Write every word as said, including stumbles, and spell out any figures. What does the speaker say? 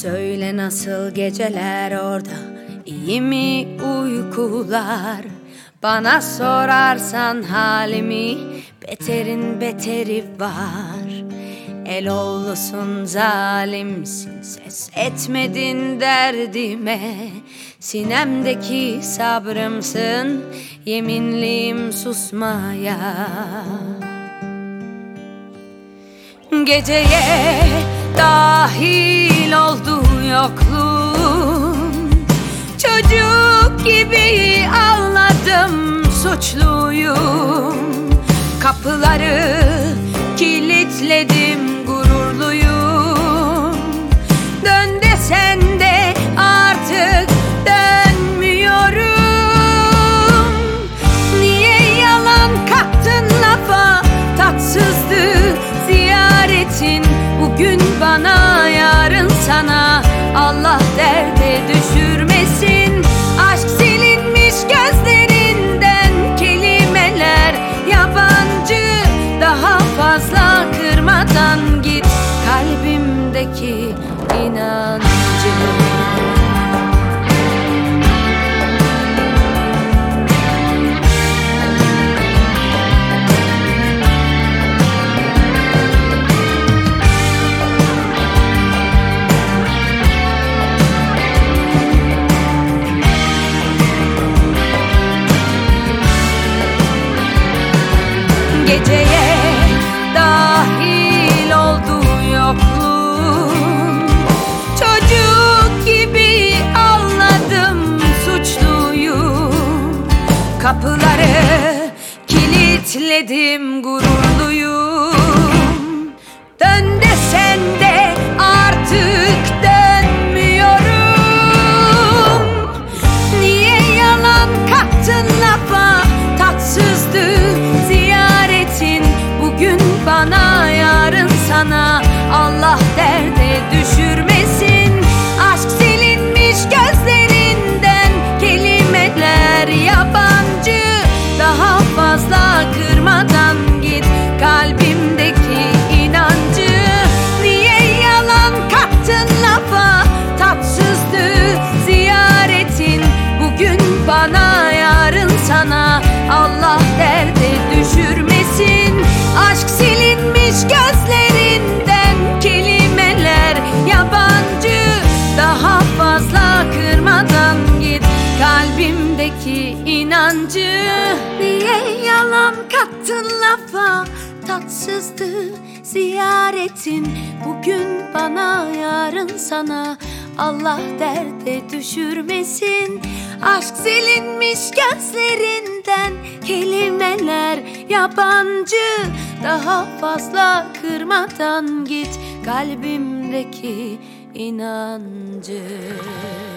Söyle nasıl geceler orada, iyi mi uykular? Bana sorarsan halimi, beterin beteri var. Eloğlusun, zalimsin, ses etmedin derdime. Sinemdeki sabrımsın, yeminliyim susmaya. Geceye dahil oldu yokluğum, çocuk gibi ağladım, suçluyum. Kapıları kilitledim, gururluyum. Dön desen de artık dönmüyorum. Niye yalan kattın lafa, tatsızdı ziyaretin. Bugün bana, yarın sana, Allah derde düşürmesin. Aşk silinmiş gözlerinden, kelimeler yabancı. Daha fazla kırmadan git kalbimdeki inancı. Geceye dahil oldu yokluğum, çocuk gibi ağladım, suçluyum. Kapıları kilitledim, gururluyum. Dön desen de artık dönmüyorum. Niye yalan kattın lafa, tatsızdı ziyaretin. Bugün bana, yarın sana, Allah derde düşürmesin. Aşk silinmiş gözlerinden, kelimeler yabancı. Daha fazla kırmadan git kalbimdeki inancı. Niye yalan kattın lafa, tatsızdı ziyaretin. Bugün bana, yarın sana, Allah derde düşürmesin. Aşk silinmiş gözlerinden, kelimeler yabancı. Daha fazla kırmadan git kalbimdeki inancı. Niye yalan kattın lafa, tatsızdı ziyaretin. Bugün bana, yarın sana, Allah derde düşürmesin. Aşk silinmiş gözlerinden, kelimeler yabancı. Daha fazla kırmadan git kalbimdeki inancı.